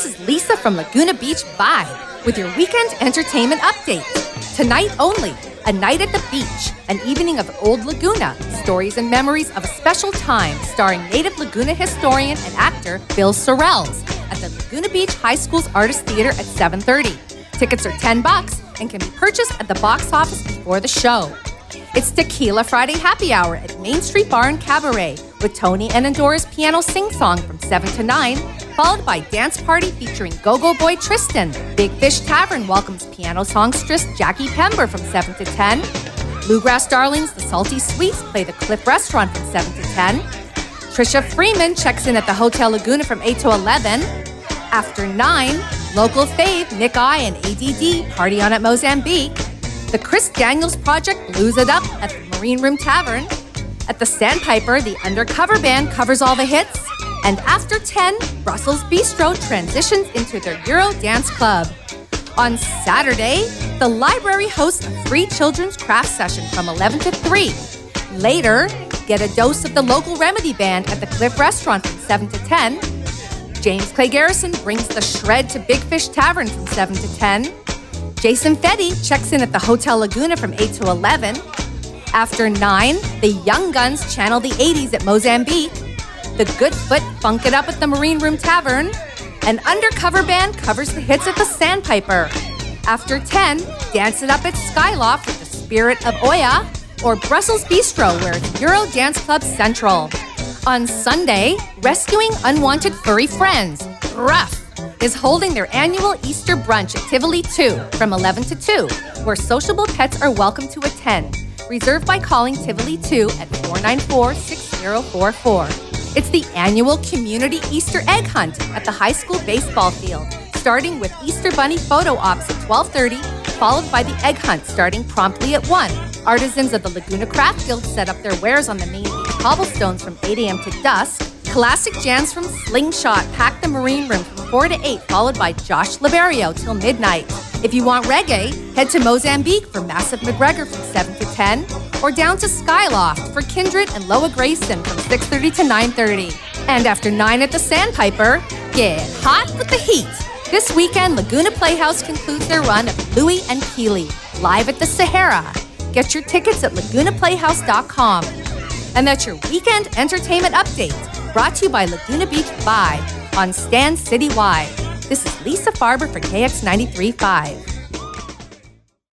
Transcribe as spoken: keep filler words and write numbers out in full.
This is Lisa from Laguna Beach Vibe with your weekend entertainment update. Tonight only, a night at the beach, an evening of Old Laguna, stories and memories of a special time starring native Laguna historian and actor Bill Sorrells at the Laguna Beach High School's Artist Theater at seven thirty. Tickets are ten bucks and can be purchased at the box office before the show. It's Tequila Friday Happy Hour at Main Street Bar and Cabaret with Tony and Endora's piano sing-song from seven to nine, followed by Dance Party featuring Go-Go Boy Tristan. Big Fish Tavern welcomes piano songstress Jackie Pember from seven to ten. Bluegrass Darlings, The Salty Sweets play the Cliff Restaurant from seven to ten. Trisha Freeman checks in at the Hotel Laguna from eight to eleven. After nine, local fave Nick I and A D D party on at Mozambique. The Chris Daniels Project blues it up at the Marine Room Tavern. At the Sandpiper, the Undercover Band covers all the hits. And after ten, Brussels Bistro transitions into their Euro Dance Club. On Saturday, the library hosts a free children's craft session from eleven to three. Later, get a dose of the local Remedy Band at the Cliff Restaurant from seven to ten. James Clay Garrison brings the shred to Big Fish Tavern from seven to ten. Jason Fetty checks in at the Hotel Laguna from eight to eleven. After nine, the Young Guns channel the eighties at Mozambique. The Goodfoot funk it up at the Marine Room Tavern. An Undercover Band covers the hits at the Sandpiper. After ten, dance it up at Skyloft with the Spirit of Oya, or Brussels Bistro, where it's Euro Dance Club Central. On Sunday, Rescuing Unwanted Furry Friends, Ruff, is holding their annual Easter brunch at Tivoli two from eleven to two, where sociable pets are welcome to attend. Reserved by calling Tivoli two at four nine four, six zero four four. It's the annual community Easter egg hunt at the high school baseball field, starting with Easter Bunny photo ops at twelve thirty, followed by the egg hunt starting promptly at one. Artisans of the Laguna Craft Guild set up their wares on the main beach cobblestones from eight a.m. to dusk. Classic jams from Slingshot pack the Marine Room from four to eight, followed by Josh Liberio till midnight. If you want reggae, head to Mozambique for Massive McGregor from seven to ten, or down to Skyloft for Kindred and Loa Grayson from six thirty to nine thirty. And after nine at the Sandpiper, get hot with the heat. This weekend, Laguna Playhouse concludes their run of Louie and Keely, live at the Sahara. Get your tickets at laguna playhouse dot com. And that's your weekend entertainment update, brought to you by Laguna Beach Vibe on Stan Citywide. This is Lisa Farber for K X ninety-three point five.